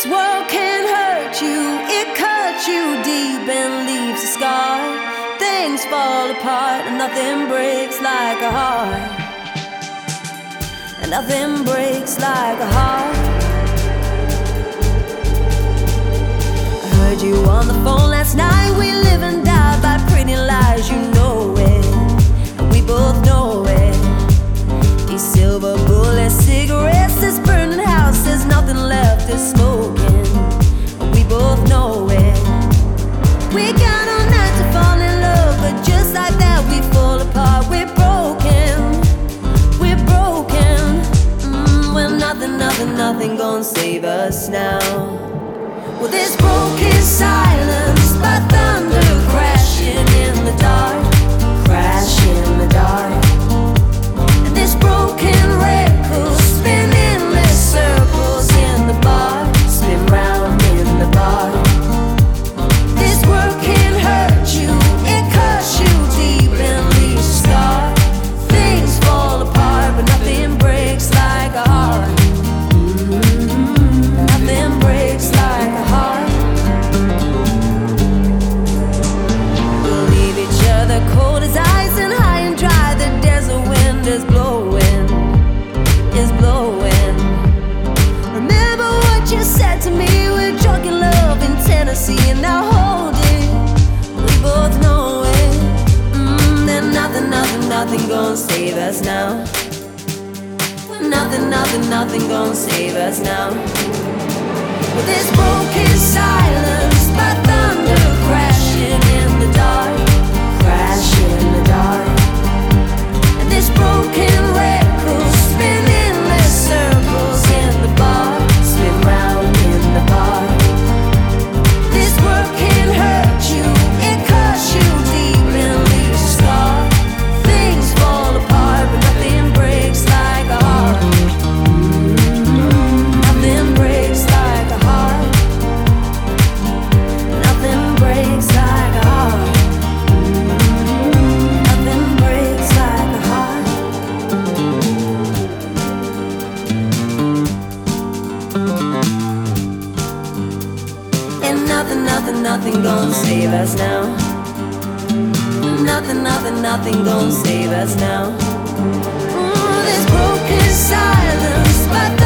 This world can hurt you, it cuts you deep and leaves a scar. Things fall apart and nothing breaks like a heart. And nothing breaks like a heart. I heard you on the phone last night. We live and die by pretty lies, you know it, and we both know it. These silver bullet cigarettes, this burning house, there's nothing left, it's smoking, and we both know it. We got all night to fall in love, but just like that we fall apart. We're broken, we're broken. Well, nothing gonna save us now. Well, this broken silence by thunder crashing in the dark, crash in the dark. And this broken record spin endless circles in the bar, spin round in the bar. This world can hurt you, it cuts you deep and leaves a scar. Things fall apart, but nothing breaks like a heart. Nothing breaks like a heart. We'll leave each other cold as ice and high and dry. The desert wind is blowing, is blowing. Remember what you said to me? We're drunk in love in Tennessee, and now hold it, we both know it. Then nothing gonna save us now. Nothing gonna save us now. With this broken silence by thunder crashing in the dark, crash in the dark. And this broken record spin endless circles in the bar, spin round in the bar. This world can hurt you, it cuts you deep and leaves a scar. Things fall apart, but nothing breaks like a heart. Nothing breaks like a heart. Nothing breaks like a heart. Nothing breaks like a heart. And nothing gonna save us now. Nothing gonna save us now. This broken silence, but